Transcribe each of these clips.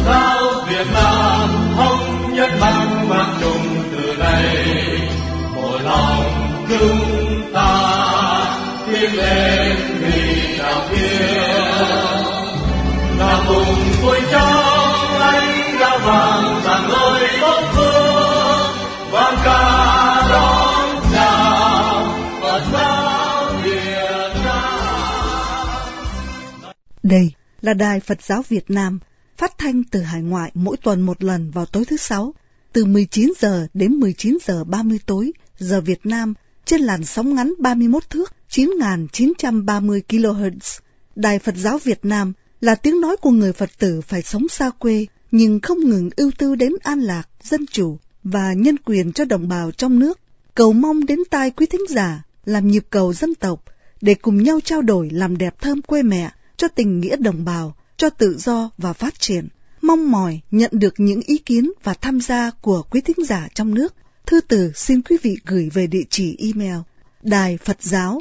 giáo Việt Nam thống nhất mang mang chung từ đây, một lòng chúng ta tiến lên vì đạo hiếu, là cùng vui trong ánh đã vàng rạng ngời tốt phương, vang ca đón chào Phật giáo Việt Nam. Đây là Đài Phật giáo Việt Nam, phát thanh từ hải ngoại mỗi tuần một lần vào tối thứ Sáu, từ 19 giờ đến 19 giờ 30 tối, giờ Việt Nam, trên làn sóng ngắn 31 thước, 9.930 kHz. Đài Phật giáo Việt Nam là tiếng nói của người Phật tử phải sống xa quê, nhưng không ngừng ưu tư đến an lạc, dân chủ và nhân quyền cho đồng bào trong nước. Cầu mong đến tai quý thính giả, làm nhịp cầu dân tộc, để cùng nhau trao đổi làm đẹp thơm quê mẹ, cho tình nghĩa đồng bào, cho tự do và phát triển. Mong mỏi nhận được những ý kiến và tham gia của quý thính giả trong nước. Thư từ xin quý vị gửi về địa chỉ email đài Phật giáo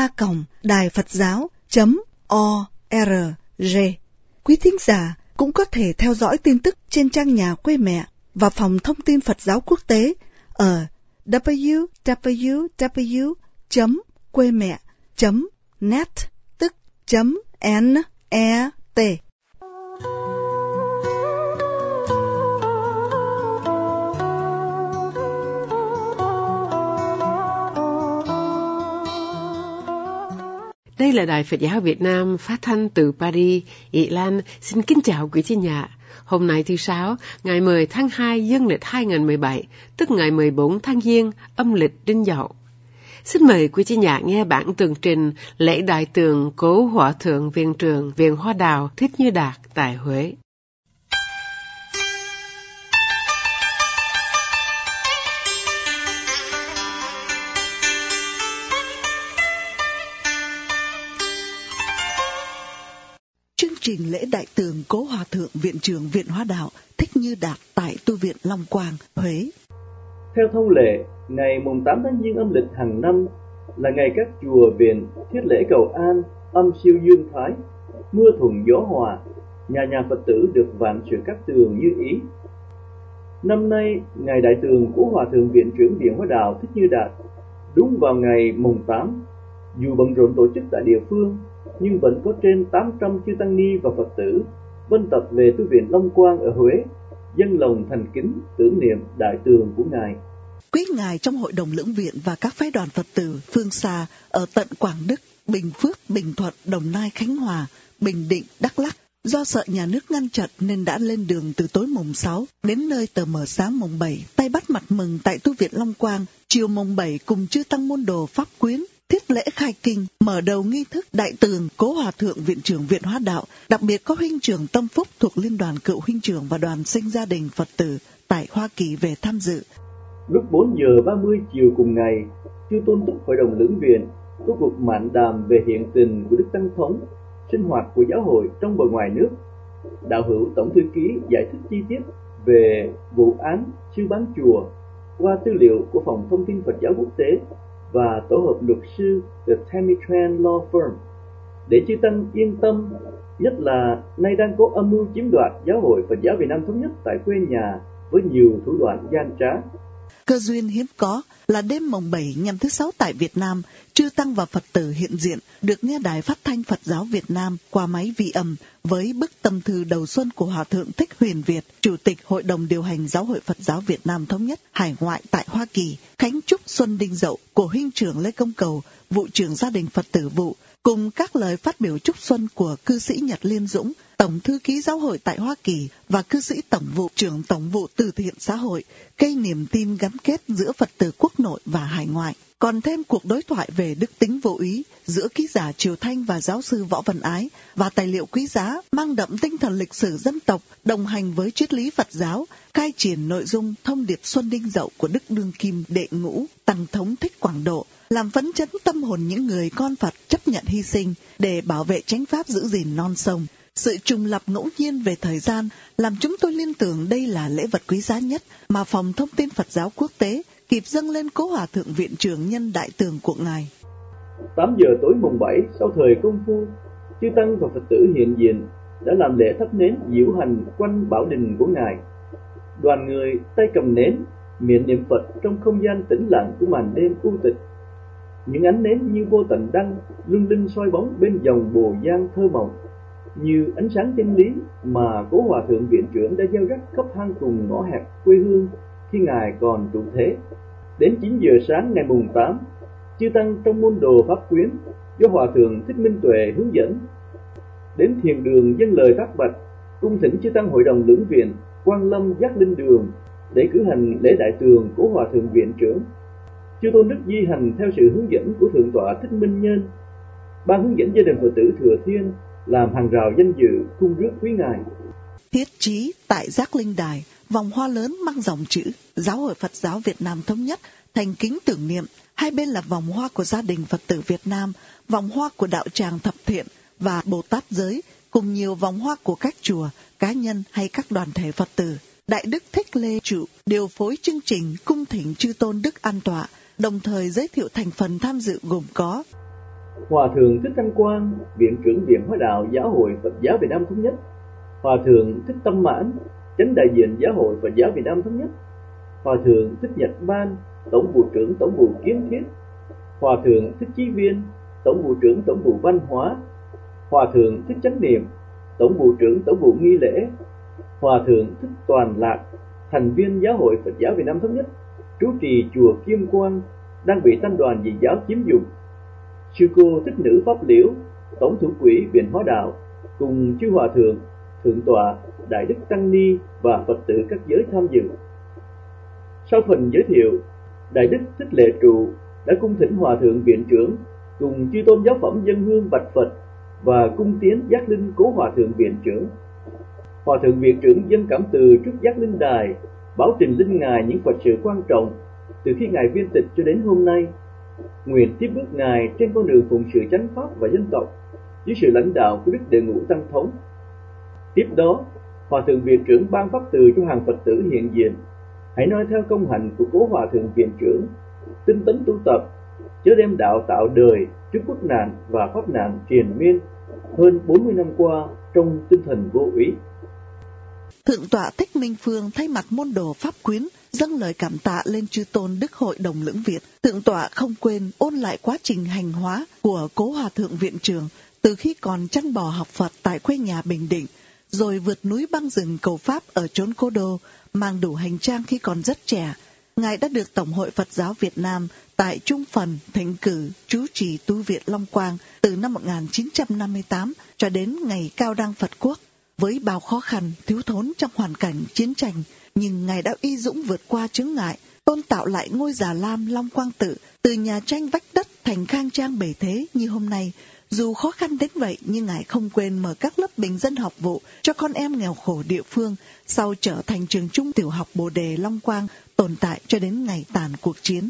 a.đài-phật-giáo.org. Quý thính giả cũng có thể theo dõi tin tức trên trang nhà quê mẹ và phòng thông tin Phật giáo quốc tế ở www.quemẹ.net, tức .net. Đây là Đài Phật giáo Việt Nam phát thanh từ Paris, Ý Lan. Xin kính chào quý thính giả. Hôm nay thứ Sáu, ngày 10 tháng 2 dương lịch 2017, tức ngày 14 tháng Giêng, âm lịch Đinh Dậu. Xin mời quý thính giả nghe bản tường trình lễ đại tường Cố Hòa Thượng Viện Trưởng Viện Hoa Đạo Thích Như Đạt tại Huế. Chương trình lễ đại tường Cố Hòa Thượng Viện Trưởng Viện Hoa Đạo Thích Như Đạt tại Tu viện Long Quang, Huế. Theo thông lệ, ngày mùng 8 tháng Giêng âm lịch hàng năm là ngày các chùa viện thiết lễ cầu an, âm siêu dương thái, mưa thuận gió hòa, nhà Phật tử được vạn sự các tường như ý. Năm nay, ngày đại tường của Hòa Thượng Viện Trưởng Viện Hoa Đạo Thích Như Đạt đúng vào ngày mùng 8, dù bận rộn tổ chức tại địa phương, nhưng vẫn có trên 800 chư tăng ni và Phật tử vân tập về tu viện Long Quang ở Huế, dâng lòng thành kính tưởng niệm đại tường của ngài. Quý ngài trong hội đồng lưỡng viện và các phái đoàn Phật tử phương xa ở tận Quảng Đức, Bình Phước, Bình Thuận, Đồng Nai, Khánh Hòa, Bình Định, Đắk Lắk do sợ nhà nước ngăn chặn nên đã lên đường từ tối mùng 6 đến nơi tờ mờ sáng mùng 7, tay bắt mặt mừng tại tu viện Long Quang. Chiều mùng 7 cùng chư tăng môn đồ pháp quyến thiết lễ khai kinh, mở đầu nghi thức đại tường Cố Hòa Thượng Viện Trưởng Viện Hoa Đạo, đặc biệt có huynh trưởng Tâm Phúc thuộc Liên đoàn Cựu huynh trưởng và đoàn sinh gia đình Phật tử tại Hoa Kỳ về tham dự. Lúc 4 giờ 30 chiều cùng ngày, chư tôn túc hội đồng lưỡng viện có cuộc mạn đàm về hiện tình của Đức Tăng Thống, sinh hoạt của giáo hội trong và ngoài nước. Đạo hữu tổng thư ký giải thích chi tiết về vụ án sư bán chùa qua tư liệu của phòng thông tin Phật giáo quốc tế và tổ hợp luật sư The Tammy Tran Law Firm, để chư tăng yên tâm, nhất là nay đang có âm mưu chiếm đoạt giáo hội Phật giáo Việt Nam thống nhất tại quê nhà với nhiều thủ đoạn gian trá. Cơ duyên hiếm có là đêm mùng 7 nhằm thứ Sáu tại Việt Nam, chư tăng và Phật tử hiện diện được nghe Đài Phát thanh Phật giáo Việt Nam qua máy vi âm với bức tâm thư đầu xuân của Hòa Thượng Thích Huyền Việt, Chủ tịch Hội đồng điều hành Giáo hội Phật giáo Việt Nam thống nhất hải ngoại tại Hoa Kỳ, khánh chúc Xuân Đinh Dậu của huynh trưởng Lê Công Cầu, vụ trưởng gia đình Phật tử vụ, cùng các lời phát biểu chúc xuân của cư sĩ Nhật Liên Dũng, Tổng thư ký Giáo hội tại Hoa Kỳ và cư sĩ Tổng vụ trưởng Tổng vụ Từ thiện xã hội, gây niềm tin gắn kết giữa Phật tử quốc nội và hải ngoại. Còn thêm cuộc đối thoại về đức tính vô úy giữa ký giả Triều Thanh và giáo sư Võ Văn Ái và tài liệu quý giá mang đậm tinh thần lịch sử dân tộc đồng hành với triết lý Phật giáo, khai triển nội dung thông điệp Xuân Đinh Dậu của Đức Đương Kim Đệ Ngũ Tăng Thống Thích Quảng Độ, làm phấn chấn tâm hồn những người con Phật chấp nhận hy sinh để bảo vệ chánh pháp giữ gìn non sông. Sự trùng lập ngẫu nhiên về thời gian làm chúng tôi liên tưởng đây là lễ vật quý giá nhất mà Phòng Thông tin Phật giáo quốc tế kịp dâng lên Cố Hòa Thượng Viện Trưởng nhân đại tường của ngài. 8 giờ tối mùng 7 sau thời công phu, chư tăng và Phật tử hiện diện đã làm lễ thắp nến diễu hành quanh bảo đình của Ngài. Đoàn người tay cầm nến, miệng niệm Phật trong không gian tĩnh lặng của màn đêm u tịch. Những ánh nến như vô tận đăng lung linh soi bóng bên dòng Bồ Giang thơ mộng, như ánh sáng chân lý mà Cố Hòa Thượng Viện Trưởng đã gieo rắc khắp hang cùng ngõ hẹp quê hương khi Ngài còn trụ thế. Đến 9 giờ sáng ngày mùng 8, chư tăng trong môn đồ pháp quyến do Hòa Thượng Thích Minh Tuệ hướng dẫn đến thiền đường dâng lời thác bạch, cung thỉnh chư tăng hội đồng lưỡng viện Quan Lâm Giác Linh Đường để cử hành lễ đại tường của Hòa Thượng Viện Trưởng. Chư tôn đức di hành theo sự hướng dẫn của Thượng tọa Thích Minh Nhân. Ban hướng dẫn gia đình Phật tử Thừa Thiên làm hàng rào danh dự cung rước quý Ngài. Thiết chí tại Giác Linh Đài, vòng hoa lớn mang dòng chữ Giáo hội Phật giáo Việt Nam Thống Nhất thành kính tưởng niệm. Hai bên là vòng hoa của gia đình Phật tử Việt Nam, vòng hoa của đạo tràng Thập Thiện và Bồ Tát Giới, cùng nhiều vòng hoa của các chùa, cá nhân hay các đoàn thể Phật tử. Đại đức Thích Lê Trụ điều phối chương trình cung thỉnh chư tôn đức an tọa, đồng thời giới thiệu thành phần tham dự gồm có Hòa Thượng Thích Thanh Quang, Viện trưởng Viện Hóa đạo Giáo hội Phật giáo Việt Nam Thống Nhất; Hòa Thượng Thích Tâm Mãn, Chánh đại diện Giáo hội Phật giáo Việt Nam Thống Nhất; Hòa Thượng Thích Nhật Ban, Tổng vụ trưởng Tổng vụ Kiến thiết; Hòa Thượng Thích Chí Viên, Tổng vụ trưởng Tổng vụ Văn hóa; Hòa Thượng Thích Chánh Niệm, Tổng vụ trưởng Tổng vụ Nghi lễ; Hòa Thượng Thích Toàn Lạc, thành viên Giáo hội Phật giáo Việt Nam Thống Nhất, trú trì chùa Kim Quang, đang bị tăng đoàn dị giáo chiếm dụng; Sư cô Thích Nữ Pháp Liễu, Tổng thủ quỹ Viện Hóa đạo, cùng chư Hòa Thượng, Thượng tọa, Đại đức Tăng Ni và Phật tử các giới tham dự. Sau phần giới thiệu, Đại đức Thích Lệ Trụ đã cung thỉnh Hòa Thượng Viện trưởng cùng chư tôn giáo phẩm dân hương bạch Phật và cung tiến giác linh Cố Hòa Thượng Viện trưởng. Hòa Thượng Viện trưởng dâng cảm từ trước giác linh đài, báo trình linh Ngài những Phật sự quan trọng từ khi Ngài viên tịch cho đến hôm nay, nguyện tiếp bước Ngài trên con đường phụng sự chánh pháp và dân tộc dưới sự lãnh đạo của Đức Đệ Ngũ Tăng Thống. Tiếp đó, Hòa Thượng Viện trưởng ban pháp từ cho hàng Phật tử hiện diện: hãy noi theo công hạnh của Cố Hòa Thượng Viện trưởng, tinh tấn tu tập, chớ đem đạo tạo đời trước quốc nạn và pháp nạn triền miên hơn 40 năm qua trong tinh thần vô úy. Thượng tọa Thích Minh Phương thay mặt môn đồ pháp quyến dâng lời cảm tạ lên chư tôn Đức Hội đồng Lưỡng Việt. Thượng tọa không quên ôn lại quá trình hành hóa của Cố Hòa Thượng Viện trưởng từ khi còn chăn bò học Phật tại quê nhà Bình Định, rồi vượt núi băng rừng cầu pháp ở chốn Cố Đô, mang đủ hành trang khi còn rất trẻ. Ngài đã được Tổng hội Phật giáo Việt Nam tại Trung Phần thỉnh cử trú trì tu viện Long Quang từ năm 1958 cho đến ngày cao đăng Phật quốc. Với bao khó khăn, thiếu thốn trong hoàn cảnh chiến tranh, nhưng Ngài đã y dũng vượt qua chướng ngại, tôn tạo lại ngôi Già Lam Long Quang Tự từ nhà tranh vách đất thành khang trang bề thế như hôm nay. Dù khó khăn đến vậy, nhưng Ngài không quên mở các lớp bình dân học vụ cho con em nghèo khổ địa phương, sau trở thành trường trung tiểu học Bồ Đề Long Quang, tồn tại cho đến ngày tàn cuộc chiến.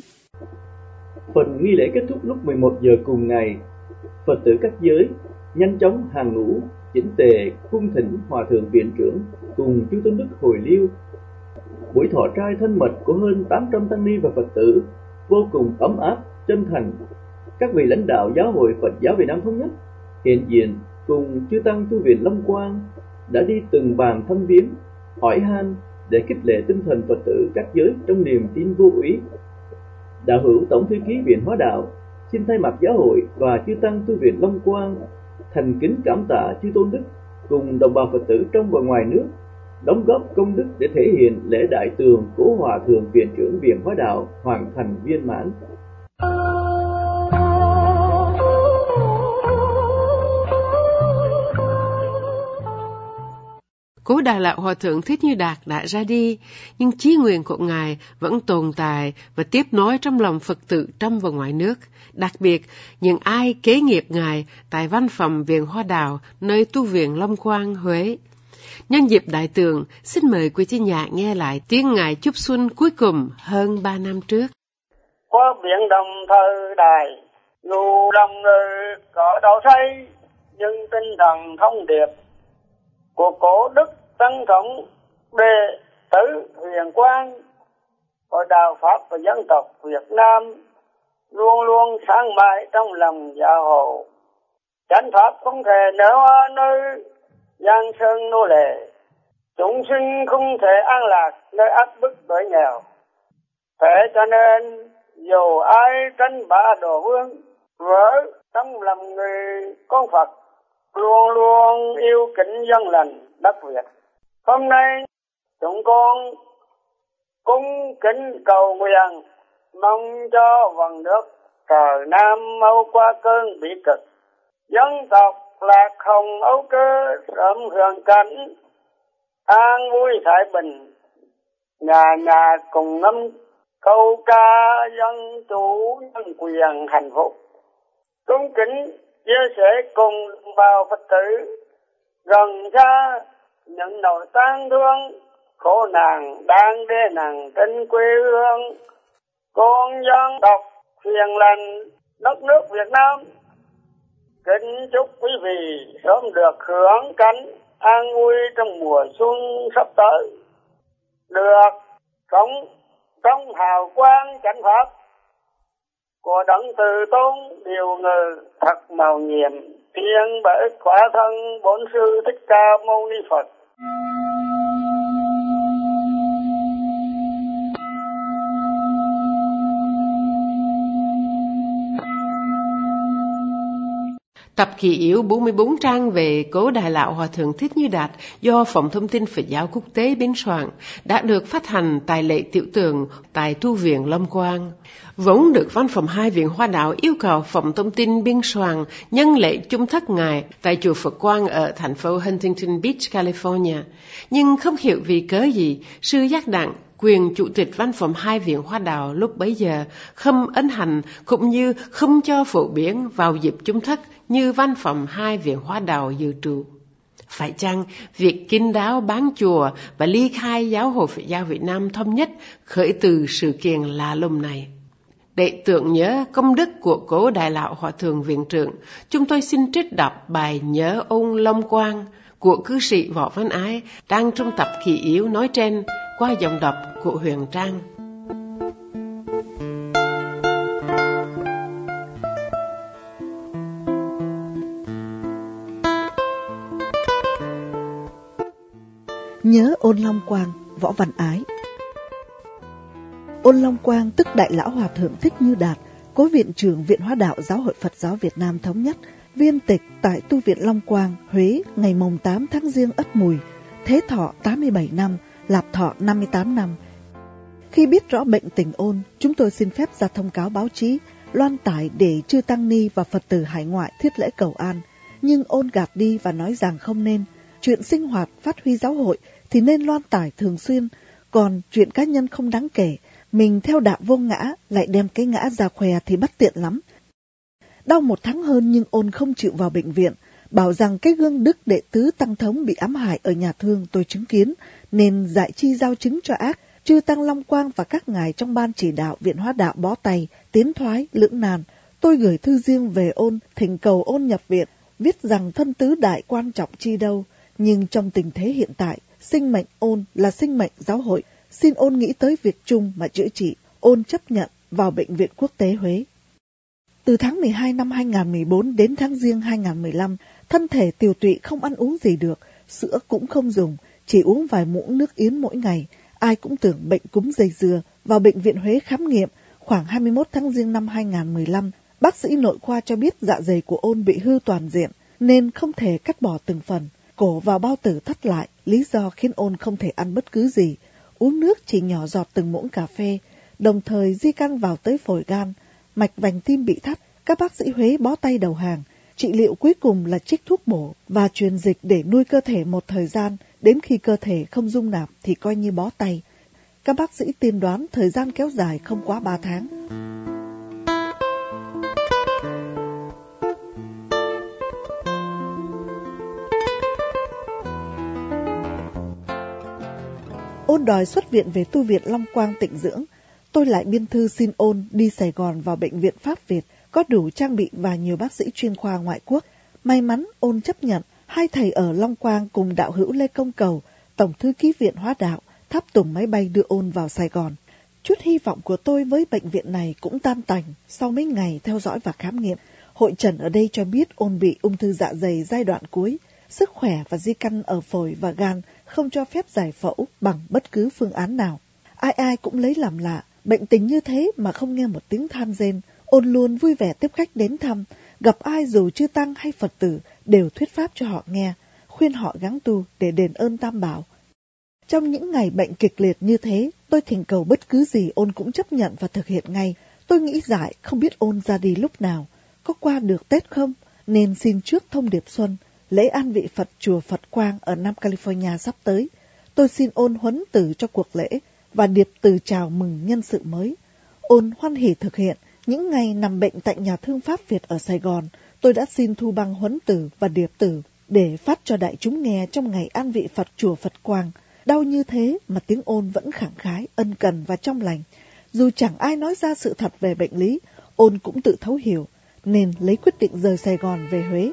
Phần nghi lễ kết thúc lúc 11 giờ cùng ngày. Phật tử các giới nhanh chóng hàng ngũ chỉnh tề cung thỉnh Hòa Thượng Viện trưởng cùng chư tôn đức hồi lưu. Buổi thọ trai thân mật của hơn 800 tăng ni và Phật tử vô cùng ấm áp, chân thành. Các vị lãnh đạo Giáo hội Phật giáo Việt Nam Thống Nhất hiện diện cùng chư tăng tu viện Long Quang đã đi từng bàn thăm viếng, hỏi han để khích lệ tinh thần Phật tử các giới trong niềm tin vô úy. Đạo hữu Tổng thư ký Viện Hóa đạo xin thay mặt Giáo hội và chư tăng tu viện Long Quang thành kính cảm tạ chư tôn đức cùng đồng bào Phật tử trong và ngoài nước đóng góp công đức để thể hiện lễ đại tường Cố Hòa Thượng Viện trưởng Viện Hóa đạo hoàn thành viên mãn. Cố Đà Lạt Hòa Thượng Thích Như Đạt đã ra đi, nhưng chí nguyện của Ngài vẫn tồn tại và tiếp nối trong lòng Phật tử trong và ngoài nước, đặc biệt những ai kế nghiệp Ngài tại văn phòng Viện Hóa đạo nơi tu viện Long Quang, Huế. Nhân dịp đại tường, xin mời quý thính giả nghe lại tiếng Ngài chúc xuân cuối cùng hơn 3 năm trước. Qua biển đồng thời đài, dù lòng người có đau say, nhưng tinh thần thông điệp của Cố Đức Tăng Thống Đệ tử Huyền Quang của đạo Pháp và dân tộc Việt Nam luôn luôn sáng mãi trong lòng giáo hội. Chánh pháp không thể nở nơi giang sơn nô lệ, chúng sinh không thể an lạc nơi áp bức đói nghèo. Thế cho nên dù ai tranh bá đồ vương, với trong lòng người con Phật luôn luôn yêu kính dân lành đất Việt. Hôm nay chúng con cung kính cầu nguyện mong cho vần nước trời Nam mau qua cơn bị cực, dân tộc lạc hồng âu cơ sớm hưởng cảnh an vui thái bình, nhà nhà cùng ngâm câu ca dân chủ nhân quyền hạnh phúc. Cung kính chia sẻ cùng đồng bào Phật tử gần xa những nỗi tang thương khổ nạn đang đè nặng trên quê hương con dân tộc hiền lành đất nước Việt Nam. Kính chúc quý vị sớm được hưởng cảnh an vui trong mùa xuân sắp tới, được sống trong hào quang chánh pháp của đấng từ tôn điều ngự thật màu nhiệm, thiên bởi khỏa thân Bổn Sư Thích Ca Mâu Ni Phật. Tập kỷ yếu 44 trang về Cố Đại Lão Hòa Thượng Thích Như Đạt do Phòng Thông tin Phật giáo Quốc tế biên soạn đã được phát hành tại lễ tiểu tường tại Tu viện Lâm Quang. Vốn được Văn phòng 2 Viện Hoa Đạo yêu cầu Phòng Thông tin biên soạn nhân lễ chung thất Ngài tại chùa Phật Quang ở thành phố Huntington Beach, California. Nhưng không hiểu vì cớ gì, Sư Giác Đặng, quyền chủ tịch Văn phòng 2 Viện Hoa Đạo lúc bấy giờ, không ấn hành cũng như không cho phổ biến vào dịp chung thất như Văn phòng 2 Viện Hoa Đạo dự trù. Phải chăng việc kín đáo bán chùa và ly khai Giáo hội Phật giáo Việt Nam thống nhất khởi từ sự kiện lạ lùng này? Để tưởng nhớ công đức của Cố Đại Lão Hòa Thượng Viện Trưởng, chúng tôi xin trích đọc bài Nhớ Ông Long Quang của cư sĩ Võ Văn Ái đang trong tập kỷ yếu nói trên qua giọng đọc của Huyền Trang. Nhớ Ôn Long Quang, Võ Văn Ái. Ôn Long Quang tức Đại Lão Hòa Thượng Thích Như Đạt, Cố Viện trưởng Viện Hóa Đạo Giáo hội Phật giáo Việt Nam thống nhất, viên tịch tại Tu viện Long Quang, Huế ngày mùng 8 tháng Giêng Ất Mùi, thế thọ 87 năm, lạp thọ 58 năm. Khi biết rõ bệnh tình Ôn, chúng tôi xin phép ra thông cáo báo chí, loan tải để chư tăng ni và Phật tử hải ngoại thiết lễ cầu an. Nhưng Ôn gạt đi và nói rằng không nên. Chuyện sinh hoạt phát huy giáo hội thì nên loan tải thường xuyên, còn chuyện cá nhân không đáng kể. Mình theo đạo vô ngã, lại đem cái ngã ra khoe thì bất tiện lắm. Đau 1 tháng hơn nhưng Ôn không chịu vào bệnh viện, bảo rằng cái gương đức đệ tứ Tăng Thống bị ám hại ở nhà thương tôi chứng kiến, nên dại chi giao chứng cho ác. Chư Tăng Long Quang và các ngài trong ban chỉ đạo Viện Hóa Đạo bó tay, tiến thoái, lưỡng nan. Tôi gửi thư riêng về Ôn, thỉnh cầu Ôn nhập viện, viết rằng thân tứ đại quan trọng chi đâu. Nhưng trong tình thế hiện tại, sinh mệnh Ôn là sinh mệnh giáo hội. Xin Ôn nghĩ tới việc chung mà chữa trị. Ôn chấp nhận vào Bệnh viện Quốc tế Huế. Từ tháng 12 năm 2014 đến tháng Giêng 2015, thân thể tiều tụy không ăn uống gì được, sữa cũng không dùng, chỉ uống vài muỗng nước yến mỗi ngày. Ai cũng tưởng bệnh cúm dây dưa. Vào Bệnh viện Huế khám nghiệm, khoảng 21 tháng Giêng năm 2015, bác sĩ nội khoa cho biết dạ dày của Ôn bị hư toàn diện, nên không thể cắt bỏ từng phần. Cổ vào bao tử thắt lại, lý do khiến Ôn không thể ăn bất cứ gì. Uống nước chỉ nhỏ giọt từng muỗng cà phê, đồng thời di căn vào tới phổi gan, mạch vành tim bị thắt. Các bác sĩ Huế bó tay đầu hàng. Trị liệu cuối cùng là trích thuốc bổ và truyền dịch để nuôi cơ thể một thời gian, đến khi cơ thể không dung nạp thì coi như bó tay. Các bác sĩ tiên đoán thời gian kéo dài không quá 3 tháng. Ôn đòi xuất viện về Tu viện Long Quang tịnh dưỡng. Tôi lại biên thư xin Ôn đi Sài Gòn vào Bệnh viện Pháp Việt, có đủ trang bị và nhiều bác sĩ chuyên khoa ngoại quốc. May mắn Ôn chấp nhận. 2 thầy ở Long Quang cùng đạo hữu Lê Công Cầu, Tổng thư ký Viện Hóa Đạo, tháp tùng máy bay đưa Ôn vào Sài Gòn. Chút hy vọng của tôi với bệnh viện này cũng tan tành sau mấy ngày theo dõi và khám nghiệm. Hội chẩn ở đây cho biết Ôn bị ung thư dạ dày giai đoạn cuối. sức khỏe và di căn ở phổi và gan không cho phép giải phẫu bằng bất cứ phương án nào. Ai ai cũng lấy làm lạ, bệnh tình như thế mà không nghe một tiếng than rên. Ôn luôn vui vẻ tiếp khách đến thăm, gặp ai dù chư tăng hay Phật tử đều thuyết pháp cho họ nghe, khuyên họ gắng tu để đền ơn Tam Bảo. Trong những ngày bệnh kịch liệt như thế, tôi thỉnh cầu bất cứ gì Ôn cũng chấp nhận và thực hiện ngay. Tôi nghĩ dại không biết Ôn ra đi lúc nào, có qua được Tết không, nên xin trước thông điệp xuân, lễ an vị Phật chùa Phật Quang ở Nam California sắp tới. Tôi xin Ôn huấn từ cho cuộc lễ và điệp từ chào mừng nhân sự mới. Ôn hoan hỉ thực hiện. Những ngày nằm bệnh tại nhà thương Pháp Việt ở Sài Gòn, tôi đã xin thu băng huấn tử và điệp tử để phát cho đại chúng nghe trong ngày an vị Phật chùa Phật Quang. Đau như thế mà tiếng Ôn vẫn khẳng khái, ân cần và trong lành. Dù chẳng ai nói ra sự thật về bệnh lý, Ôn cũng tự thấu hiểu, nên lấy quyết định rời Sài Gòn về Huế.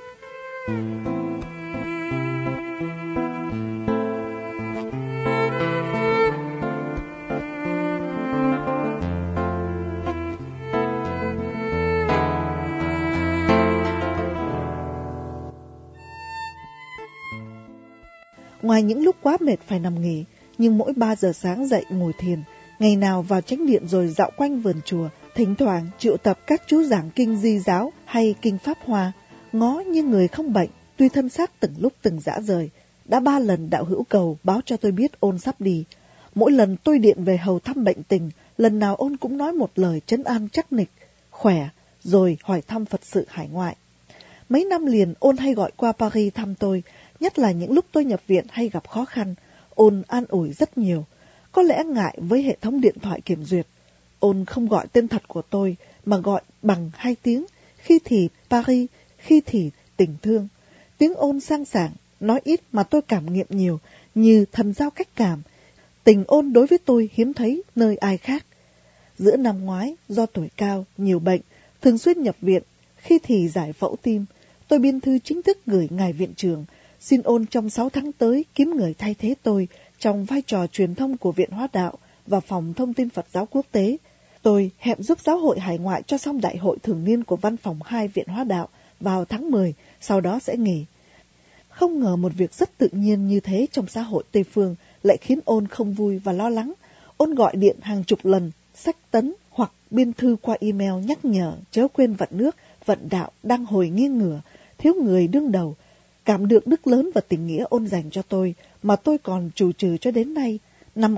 Ngoài những lúc quá mệt phải nằm nghỉ, nhưng mỗi 3 giờ sáng dậy ngồi thiền, ngày nào vào chánh điện rồi dạo quanh vườn chùa, thỉnh thoảng triệu tập các chú giảng kinh Di giáo hay kinh Pháp Hoa, ngó như người không bệnh, tuy thân xác từng lúc từng rã rời. Đã 3 lần đạo hữu cầu báo cho tôi biết Ôn sắp đi. Mỗi lần tôi điện về hầu thăm bệnh tình, lần nào Ôn cũng nói một lời trấn an chắc nịch, khỏe, rồi hỏi thăm Phật sự hải ngoại. Mấy năm liền Ôn hay gọi qua Paris thăm tôi, nhất là những lúc tôi nhập viện hay gặp khó khăn. Ôn an ủi rất nhiều. Có lẽ ngại với hệ thống điện thoại kiểm duyệt, Ôn không gọi tên thật của tôi mà gọi bằng 2 tiếng, khi thì Paris, khi thì tình thương. Tiếng Ôn sang sảng, nói ít mà tôi cảm nghiệm nhiều, như thần giao cách cảm. Tình Ôn đối với tôi hiếm thấy nơi ai khác. Giữa năm ngoái, do tuổi cao, nhiều bệnh, thường xuyên nhập viện, khi thì giải phẫu tim, tôi biên thư chính thức gửi ngài viện trưởng, xin Ôn trong 6 tháng tới kiếm người thay thế tôi trong vai trò truyền thông của Viện Hóa Đạo và Phòng Thông tin Phật giáo Quốc tế. Tôi hẹn giúp giáo hội hải ngoại cho xong đại hội thường niên của Văn phòng 2 Viện Hóa Đạo vào tháng 10, sau đó sẽ nghỉ. Không ngờ một việc rất tự nhiên như thế trong xã hội Tây Phương lại khiến Ôn không vui và lo lắng. Ôn gọi điện hàng chục lần, xách tấn hoặc biên thư qua email nhắc nhở chớ quên vận nước, vận đạo đang hồi nghiêng ngửa, thiếu người đương đầu. Cảm được đức lớn và tình nghĩa Ôn dành cho tôi mà tôi còn trù trừ cho đến nay. Năm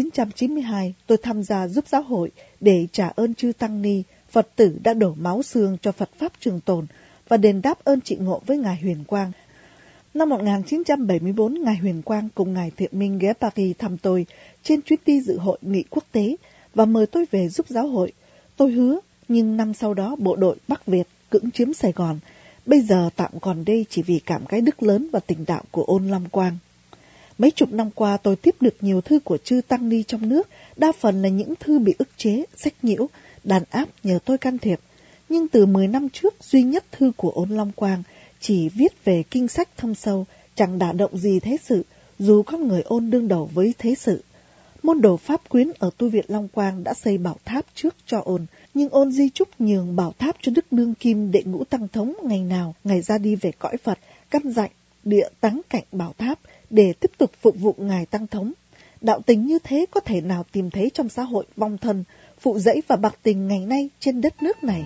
1992, tôi tham gia giúp giáo hội để trả ơn chư Tăng Ni, Phật tử đã đổ máu xương cho Phật Pháp trường tồn và đền đáp ơn trị ngộ với Ngài Huyền Quang. Năm 1974, Ngài Huyền Quang cùng Ngài Thiện Minh ghé Paris thăm tôi trên chuyến đi dự hội nghị quốc tế và mời tôi về giúp giáo hội. Tôi hứa, nhưng năm sau đó bộ đội Bắc Việt cưỡng chiếm Sài Gòn. Bây giờ tạm còn đây chỉ vì cảm cái đức lớn và tình đạo của Ôn Lam Quang. Mấy chục năm qua tôi tiếp được nhiều thư của chư Tăng Ni trong nước, đa phần là những thư bị ức chế, sách nhiễu, đàn áp nhờ tôi can thiệp. Nhưng từ 10 năm trước, duy nhất thư của Ôn Lam Quang chỉ viết về kinh sách thâm sâu, chẳng đả động gì thế sự, dù con người Ôn đương đầu với thế sự. Môn đồ Pháp Quyến ở tu viện Long Quang đã xây bảo tháp trước cho Ôn, nhưng Ôn di chúc nhường bảo tháp cho Đức Đương Kim Đệ Ngũ Tăng Thống ngày nào ngày ra đi về cõi Phật, căn dặn địa táng cạnh bảo tháp để tiếp tục phục vụ Ngài Tăng Thống. Đạo tình như thế có thể nào tìm thấy trong xã hội vong thân, phụ dẫy và bạc tình ngày nay trên đất nước này.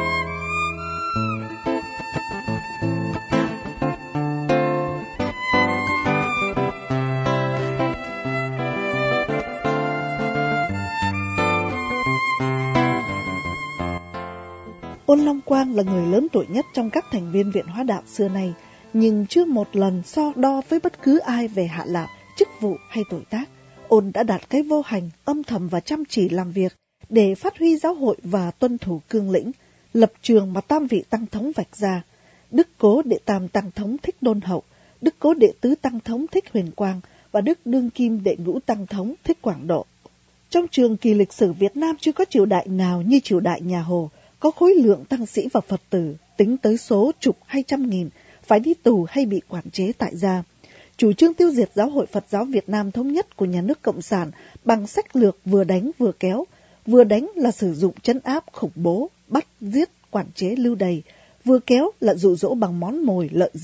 Ôn Long Quang là người lớn tuổi nhất trong các thành viên Viện Hóa Đạo xưa nay, nhưng chưa một lần so đo với bất cứ ai về hạ lạc, chức vụ hay tuổi tác. Ôn đã đạt cái vô hành, âm thầm và chăm chỉ làm việc để phát huy giáo hội và tuân thủ cương lĩnh, lập trường mà tam vị tăng thống vạch ra. Đức Cố Đệ Tam Tăng Thống Thích Đôn Hậu, Đức Cố Đệ Tứ Tăng Thống Thích Huyền Quang và Đức Đương Kim Đệ Ngũ Tăng Thống Thích Quảng Độ. Trong trường kỳ lịch sử Việt Nam chưa có triều đại nào như triều đại nhà Hồ, có khối lượng tăng sĩ và Phật tử tính tới số chục hay trăm nghìn, phải đi tù hay bị quản chế tại gia. Chủ trương tiêu diệt Giáo hội Phật giáo Việt Nam thống nhất của nhà nước Cộng sản bằng sách lược vừa đánh vừa kéo. Vừa đánh là sử dụng trấn áp khủng bố, bắt, giết, quản chế lưu đày. Vừa kéo là dụ dỗ bằng món mồi lợi dưỡng,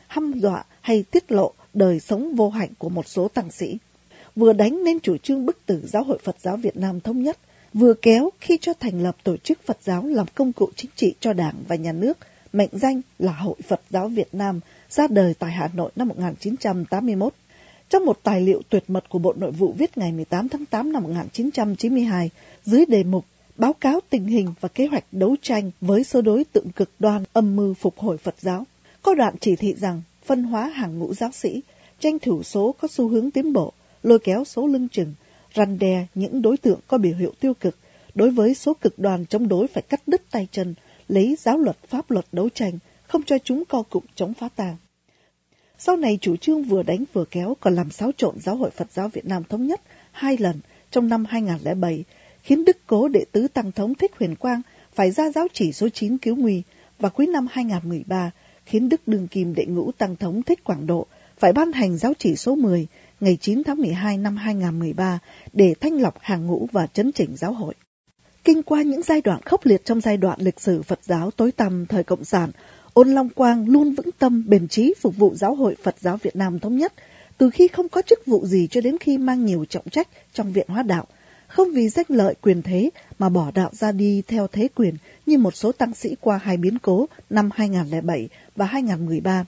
hăm dọa hay tiết lộ đời sống vô hạnh của một số tăng sĩ. Vừa đánh nên chủ trương bức tử Giáo hội Phật giáo Việt Nam Thống nhất, vừa kéo khi cho thành lập tổ chức Phật giáo làm công cụ chính trị cho Đảng và Nhà nước, mệnh danh là Hội Phật giáo Việt Nam, ra đời tại Hà Nội năm 1981. Trong một tài liệu tuyệt mật của Bộ Nội vụ viết ngày 18 tháng 8 năm 1992, dưới đề mục báo cáo tình hình và kế hoạch đấu tranh với số đối tượng cực đoan âm mưu phục hồi Phật giáo, có đoạn chỉ thị rằng phân hóa hàng ngũ giáo sĩ, tranh thủ số có xu hướng tiến bộ, lôi kéo số lưng chừng, răn đe những đối tượng có biểu hiện tiêu cực. Đối với số cực đoan chống đối phải cắt đứt tay chân, lấy giáo luật pháp luật đấu tranh, không cho chúng co cụm chống phá ta. Sau này chủ trương vừa đánh vừa kéo còn làm xáo trộn Giáo hội Phật giáo Việt Nam Thống nhất 2 lần trong năm 2007, khiến Đức Cố Đệ tứ Tăng thống Thích Huyền Quang phải ra giáo chỉ số 9 cứu nguy, và cuối năm 2013 khiến Đức Đương Kim Đệ Ngũ Tăng thống Thích Quảng Độ phải ban hành giáo chỉ số 10 ngày 9 tháng 12 năm 2013 để thanh lọc hàng ngũ và chấn chỉnh giáo hội. Kinh qua những giai đoạn khốc liệt trong giai đoạn lịch sử Phật giáo tối tăm thời Cộng sản, Ôn Long Quang luôn vững tâm bền chí phục vụ Giáo hội Phật giáo Việt Nam Thống nhất, từ khi không có chức vụ gì cho đến khi mang nhiều trọng trách trong Viện Hóa Đạo, không vì danh lợi quyền thế mà bỏ đạo ra đi theo thế quyền như một số tăng sĩ qua hai biến cố năm 2007 và 2013.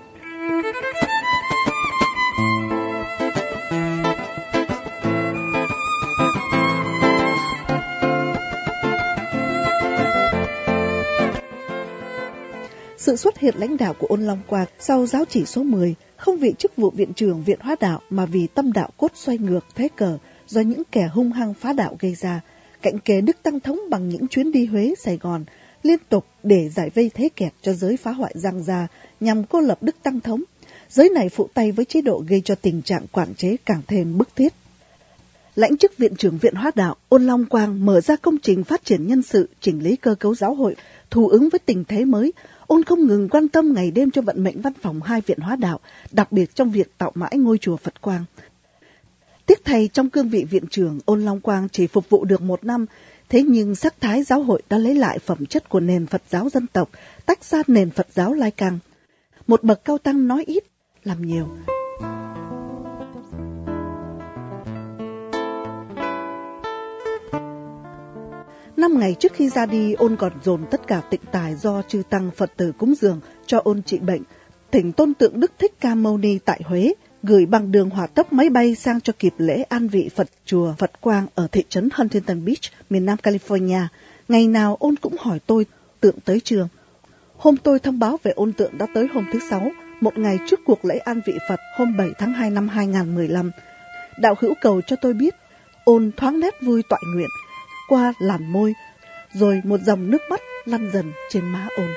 Sự xuất hiện lãnh đạo của Ôn Long Quang sau giáo chỉ số 10 không vì chức vụ viện trưởng Viện Hóa Đạo mà vì tâm đạo cốt xoay ngược thế cờ do những kẻ hung hăng phá đạo gây ra, cạnh kề Đức Tăng thống bằng những chuyến đi Huế, Sài Gòn liên tục để giải vây thế kẹt cho giới phá hoại giang gia nhằm cô lập Đức Tăng thống. Giới này phụ tay với chế độ gây cho tình trạng quản chế càng thêm bức thiết. Lãnh chức viện trưởng Viện Hóa Đạo, Ôn Long Quang mở ra công trình phát triển nhân sự, chỉnh lý cơ cấu giáo hội, thù ứng với tình thế mới. Ôn không ngừng quan tâm ngày đêm cho vận mệnh văn phòng hai Viện Hóa Đạo, đặc biệt trong việc tạo mãi ngôi chùa Phật Quang. Tiếc thay trong cương vị viện trưởng, Ôn Long Quang chỉ phục vụ được 1 năm, thế nhưng sắc thái giáo hội đã lấy lại phẩm chất của nền Phật giáo dân tộc, tách ra nền Phật giáo lai cang. Một bậc cao tăng nói ít, làm nhiều. Năm ngày trước khi ra đi, Ôn còn dồn tất cả tịnh tài do chư tăng Phật tử cúng dường cho Ôn trị bệnh, thỉnh tôn tượng Đức Thích Ca Mâu Ni tại Huế, gửi bằng đường hỏa tốc máy bay sang cho kịp lễ an vị Phật chùa Phật Quang ở thị trấn Huntington Beach, miền Nam California. Ngày nào Ôn cũng hỏi tôi tượng tới chưa. Hôm tôi thông báo về Ôn tượng đã tới hôm thứ 6, một ngày trước cuộc lễ an vị Phật hôm 7 tháng 2 năm 2015. Đạo hữu cầu cho tôi biết. Ôn thoáng nét vui toại nguyện qua làn môi, rồi một dòng nước mắt lăn dần trên má Ôn.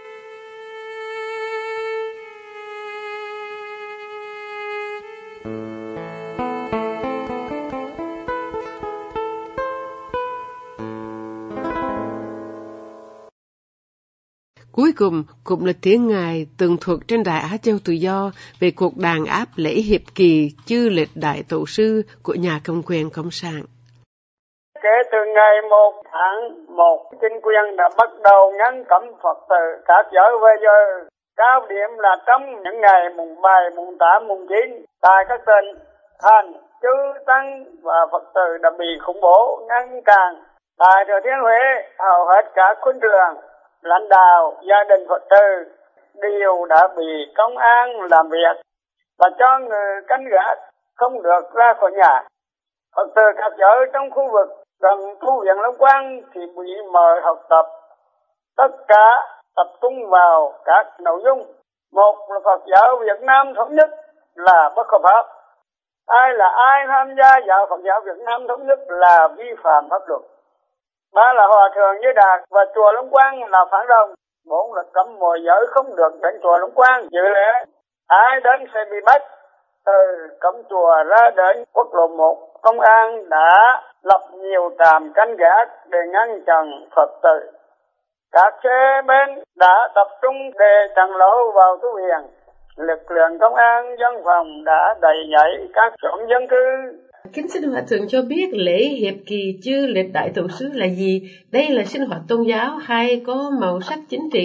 Cuối cùng cũng là tiếng Ngài tường thuật trên Đài Á Châu Tự Do về cuộc đàn áp lễ hiệp kỳ chư lịch đại tổ sư của nhà cầm quyền Cộng sản. Kể từ ngày 1 tháng 1, chính quyền đã bắt đầu ngăn cấm Phật tử các giới bây giờ. Cao điểm là trong những ngày mùng 7, mùng 8, mùng 9 tại các tỉnh thành, chư tăng và Phật tử đã bị khủng bố ngăn cản. Tại Thừa Thiên Huế, hầu hết các khuôn trường, lãnh đạo, gia đình Phật tử đều đã bị công an làm việc và cho người canh gác không được ra khỏi nhà. Phật tử các giới trong khu vực gần tu viện Long Quang thì bị mời học tập. Tất cả tập trung vào các nội dung. Một là Phật giáo Việt Nam thống nhất là bất hợp pháp. Ai tham gia giáo Phật giáo Việt Nam thống nhất là vi phạm pháp luật. 3 là Hòa thượng Như Đạt và chùa Long Quang là phản động. 4 là cấm mọi giới không được đến chùa Long Quang dự lễ. Ai đến sẽ bị bắt. Từ cấm chùa ra đến quốc lộ 1, công an đã lập nhiều trạm canh gác để ngăn chặn Phật tử. Các xe bên đã tập trung để chặn lỗ vào tu viện. Lực lượng công an dân phòng đã đẩy nhảy các chốn dân cư. Kính xin Hòa thượng cho biết lễ hiệp kỳ chư lịch đại tổ sư là gì? Đây là sinh hoạt tôn giáo hay có màu sắc chính trị?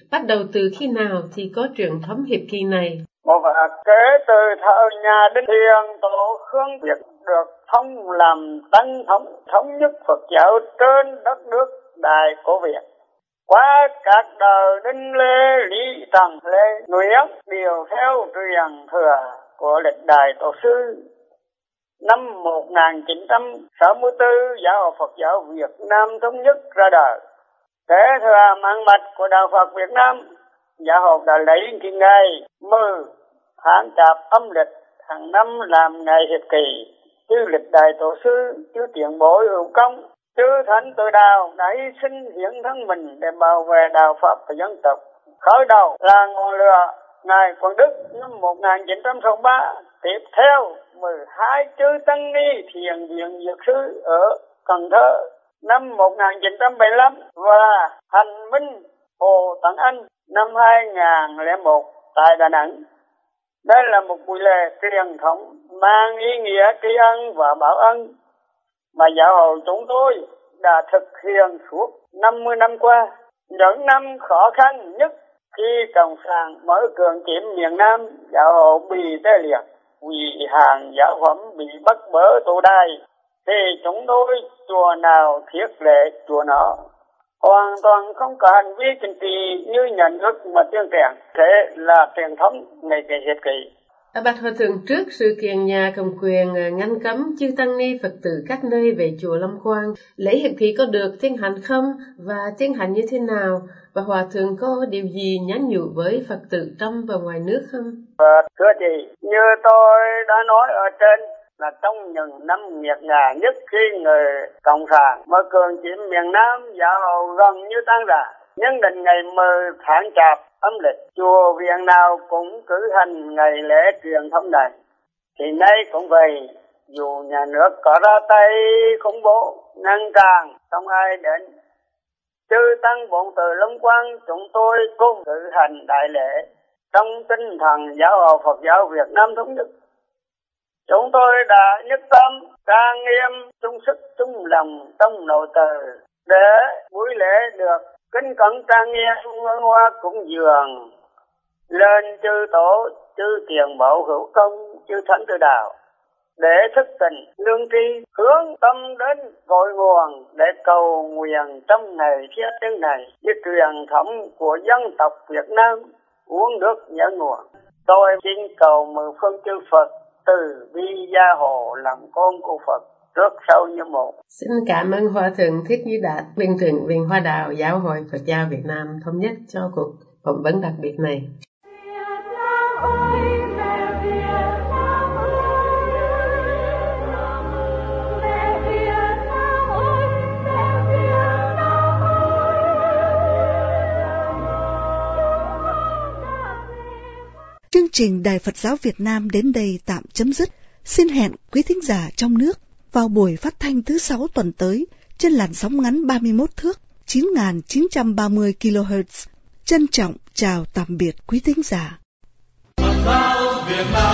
bắt đầu từ khi nào thì có truyền thống hiệp kỳ này? Kể từ thời nhà Đinh Thiền Tổ Khương Việt được thông làm tăng thống nhất Phật giáo trên đất nước Đại Cổ Việt. Qua các đời Đinh Lê, Lý Tần, Lê Nguyễn đều theo truyền thừa của lịch Đại Tổ sư. Năm 1964, Giáo hội Phật giáo Việt Nam thống nhất ra đời. Kế thừa mạng mạch của Đạo Phật Việt Nam, Giáo hội đã lấy cái ngày 10 tháng Chạp âm lịch hàng năm làm ngày hiệp kỳ. Chư lịch Đại Tổ sư, chư tiền bối hữu công, chư thánh tự đạo đã hy sinh hiến thân mình để bảo vệ đạo Phật và dân tộc. Khởi đầu là ngọn lửa Ngài Quang Đức năm 1963, tiếp theo 12 chư tăng ni thiền viện Dược sư ở Cần Thơ năm 1975 và Hành Minh Hồ Tấn Anh năm 2001 tại Đà Nẵng. Đây là một buổi lễ truyền thống mang ý nghĩa tri ân và báo ân mà giáo hội chúng tôi đã thực hiện suốt 50 năm qua. Những năm khó khăn nhất khi Cộng sản mở cường chiếm miền Nam, giáo hội bị tê liệt, vì hàng giáo phẩm bị bắt bớ tù đày, thì chúng tôi chùa nào thiết lệ chùa nó. Hoàn toàn không có hành vi chính trị như nhà nước mà tuyên truyền. Thế là truyền thống ngày kỳ hiệp kỳ. Bạch Hòa Thượng, trước sự kiện nhà cầm quyền ngăn cấm chư tăng ni Phật tử các nơi về chùa Lâm Quang, lễ hiệp kỳ có được tiến hành không và tiến hành như thế nào? Và Hòa Thượng có điều gì nhắn nhủ với Phật tử trong và ngoài nước không? Thưa chị, như tôi đã nói ở trên, là trong những năm nghiệt ngã nhất khi người Cộng sản mở cường chiếm miền Nam, giáo hội gần như tan rã. Nhưng đến ngày 10 tháng Chạp âm lịch, chùa viện nào cũng cử hành ngày lễ truyền thống này. Thì nay cũng vậy, dù nhà nước có ra tay khủng bố, ngăn cản không ai đến, chư tăng Bổn Tự Lâm Quang chúng tôi cùng cử hành đại lễ trong tinh thần Giáo hội Phật giáo Việt Nam thống nhất. Chúng tôi đã nhất tâm, trang nghiêm, chung sức, chung lòng trong nội từ để buổi lễ được kính cẩn trang nghiêm hương hoa cúng dường lên chư tổ, chư tiền bảo hữu công, chư thánh tự đạo để thức tỉnh lương tri, hướng tâm đến cội nguồn để cầu nguyện trong ngày thiết thiên này với truyền thống của dân tộc Việt Nam uống nước nhớ nguồn. Tôi xin cầu mười phương chư Phật từ bi gia hộ làm con của Phật trước sau như một. Xin cảm ơn Hòa Thượng Thích Như Đạt, Viện trưởng Viện Hoa Đạo Giáo hội Phật giáo Việt Nam thống nhất cho cuộc phỏng vấn đặc biệt này. Chương trình Đài Phật giáo Việt Nam đến đây tạm chấm dứt. Xin hẹn quý thính giả trong nước vào buổi phát thanh thứ 6 tuần tới trên làn sóng ngắn 31 thước 9.930 kHz. Trân trọng chào tạm biệt quý thính giả. Phật giáo Việt Nam